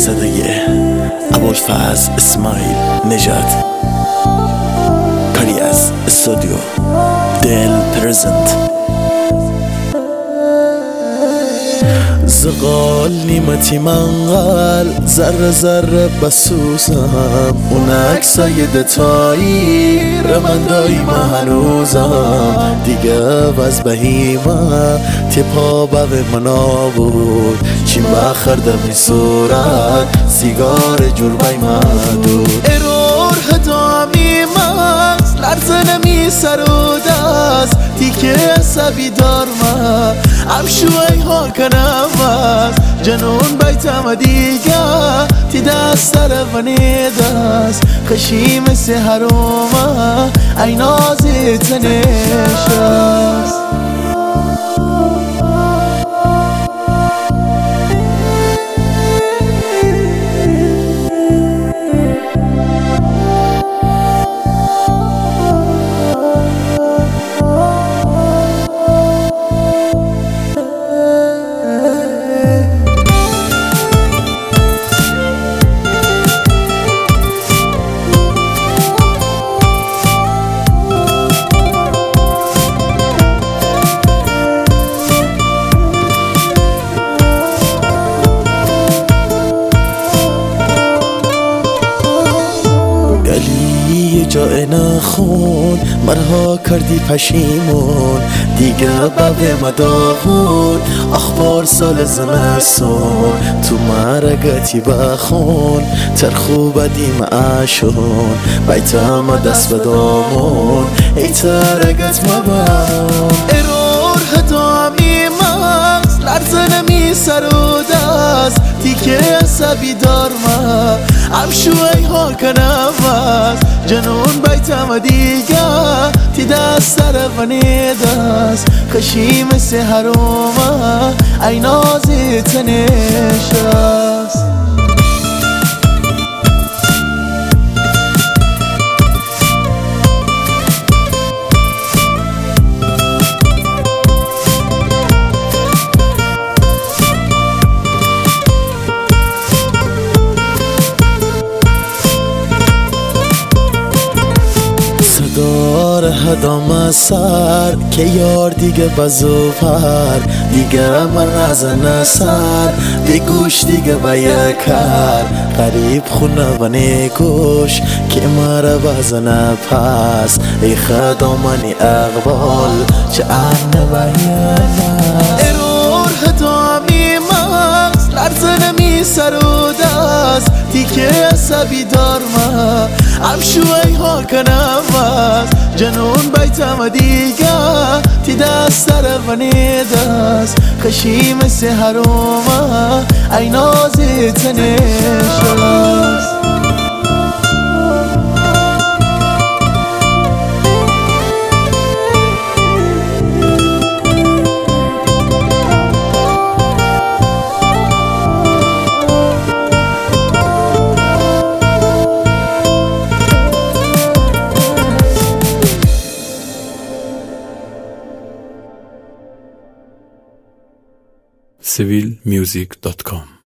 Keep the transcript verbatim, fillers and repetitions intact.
صدای ابوالفضل اسماعیل نژاد، کاری از استودیو دل پرزنت. زغال نیمتی منقل ذره ذره بسوزم، اون عکسای دتایی رمندایی من هنوزم. دیگه وز بهیمه تپا بغی منا بود، چیم بخرده می صورت سیگار جربای مدود. ایرور هدامی مغز لرزه نمی سر و دست، تیکه عصبی دار من هم شوی ها کنم از جنون بیتم دیگه تی دست سر ونی دست خشیم سهر اومه ای نازی تنشست. یه جای نخون مرها کردی پشیمون، دیگه بوه مداغون اخبار سال زمستون. تو مرگتی بخون ترخو بدیم عشون، بیتم دست بدامون ای ترگت مبام. ایرور هدامی مغز لرزه نمی سر و دست، تیکه عصبی دار من هم شوی ها کنم از جنون بیتم دیگه تی دست سر ونی دست خشیم سهر اومه ای نازی تنشست. دار هدام سر که یار دیگه بزوفر، دیگه من از نسر دی گوش دیگه بیکر. قریب خونه و نیگوش که مره بزنه پس ای خدامنی اقبال چه عنه بیانه. ایرور هدامی مغز لرزه نمی سر و دست، تیکه عصبی دار من هم شوی ها کنم از جنون بیتم دیگه تی دست سر ونی دست خشیم سهر اومه ای نازی تنشست. سیویل میوزیک دات کام